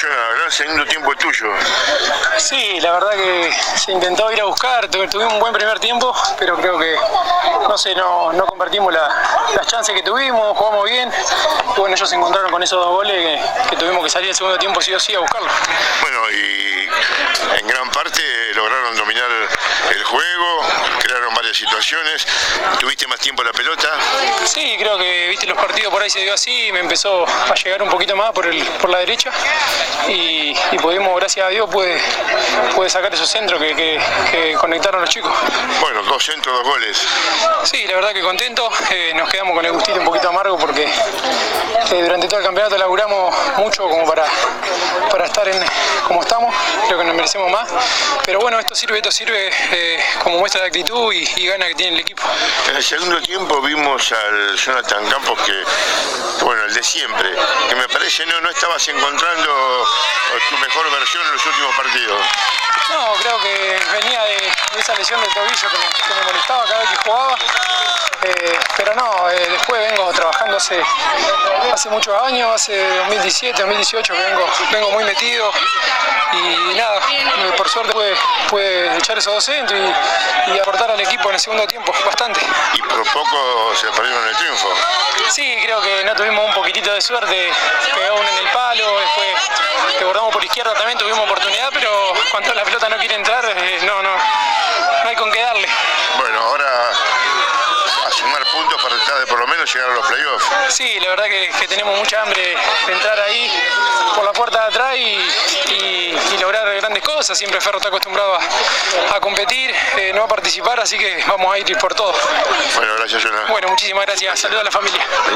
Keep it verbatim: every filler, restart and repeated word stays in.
Jonah, gran segundo tiempo tuyo. Sí, la verdad que se intentó ir a buscar, tu- tuvimos un buen primer tiempo, pero creo que no sé, no, no convertimos la- las chances que tuvimos, jugamos bien, y bueno, ellos se encontraron con esos dos goles que, que tuvimos que salir el segundo tiempo sí o sí a buscarlo. Bueno, y en gran parte lograron dominar el juego, crearon varias situaciones, tuviste más tiempo la pelota. Sí, creo que viste los partidos por ahí se dio así, me empezó a llegar un poquito más por el por la derecha y, y pudimos, gracias a Dios, pude, pude sacar esos centros que, que, que conectaron los chicos. Bueno, dos centros, dos goles. Sí, la verdad que contento, eh, nos quedamos con el gustito un poquito amargo porque eh, durante todo el campeonato laburamos mucho como para, para estar en como estamos, creo que nos merecemos más, pero bueno, esto sirve, esto sirve eh, como muestra de actitud y, y gana que tiene el equipo. En el segundo tiempo vimos al Jonathan Campos que, bueno, el de siempre, que me parece no, no estabas encontrando tu mejor versión en los últimos partidos. No, creo que venía de, de esa lesión del tobillo que me, que me molestaba cada vez que jugaba, eh, pero no, eh, después vengo trabajando hace, hace muchos años, hace dos mil diecisiete, dos mil dieciocho que vengo, vengo muy metido y nada, eh, por suerte pude, pude echar esos dos centros y, y aportar al equipo en el segundo tiempo bastante. Y por poco se perdieron el triunfo. Sí, creo que no tuvimos un poquitito de suerte, pegó uno en el palo, después que bordamos por izquierda también tuvimos oportunidad, pero cuando la pelota no quiere entrar, eh, no, no, no hay con qué darle. Bueno, ahora a sumar puntos para tratar de por lo menos llegar a los playoffs. Sí, la verdad que, que tenemos mucha hambre de entrar ahí por la puerta de atrás y, y, y lograr grandes cosas. Siempre Ferro está acostumbrado a, a competir, eh, no a participar, así que vamos a ir por todo. Bueno, gracias, Jonah. Bueno, muchísimas gracias. Saludos a la familia.